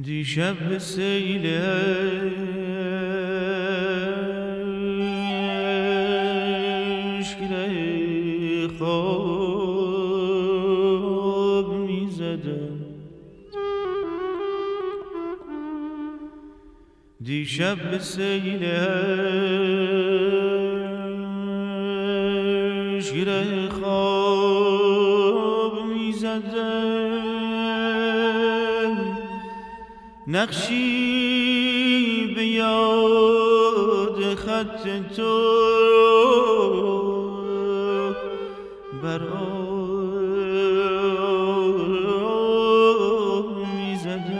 دیشب به سیل عشق خواب می زدم. دیشب به سیل عشق خواب می زدم. نقشی به یاد خط تو بر آب می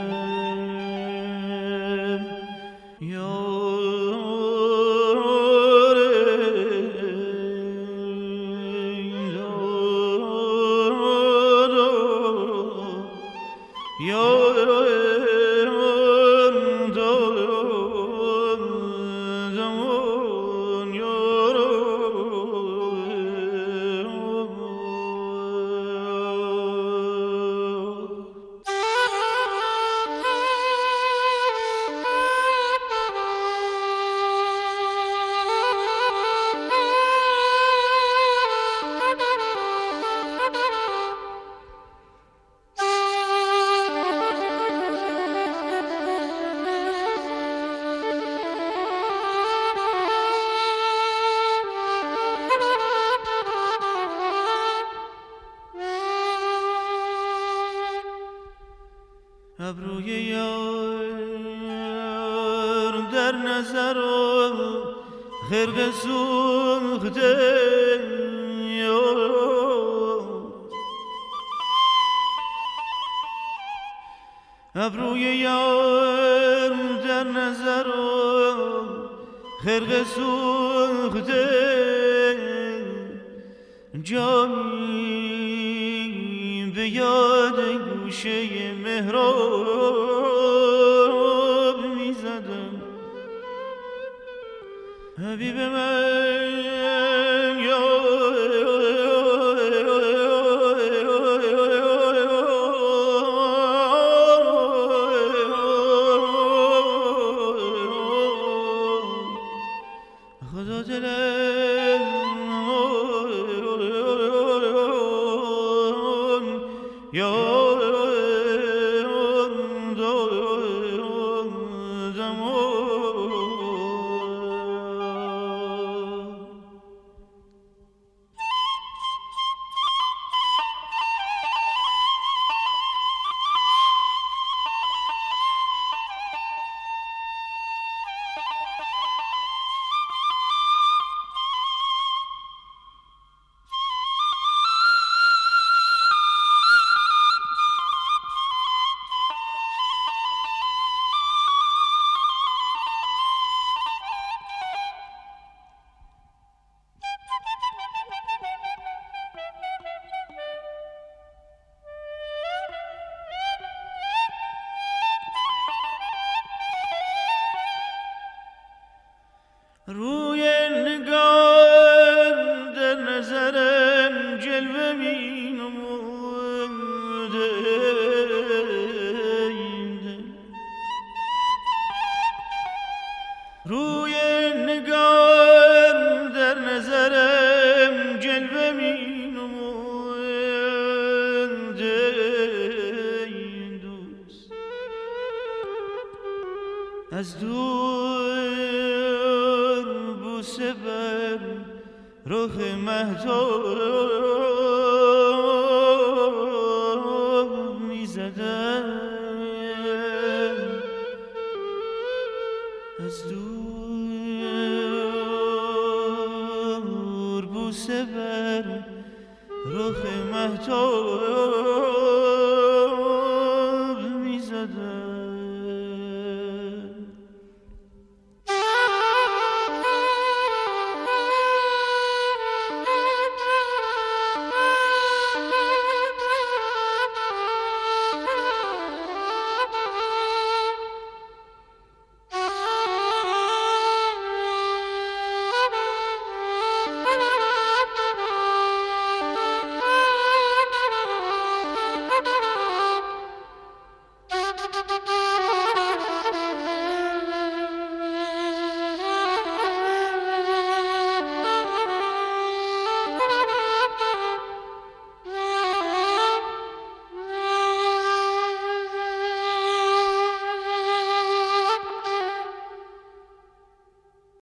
زدم. ابروی یار در نظر و خرقه سوخته، ابروی یار در نظر و خرقه سوخته، جامی به یاد گوشه محراب می زدم. حبیب من خدا دلم روی نگار در نظرم جلوه می نموده، روی نگار در نظرم جلوه می نموده. دوست از دور بوسه بر رخ مهتاب می زدم. از دور بوسه بر رخ مهتاب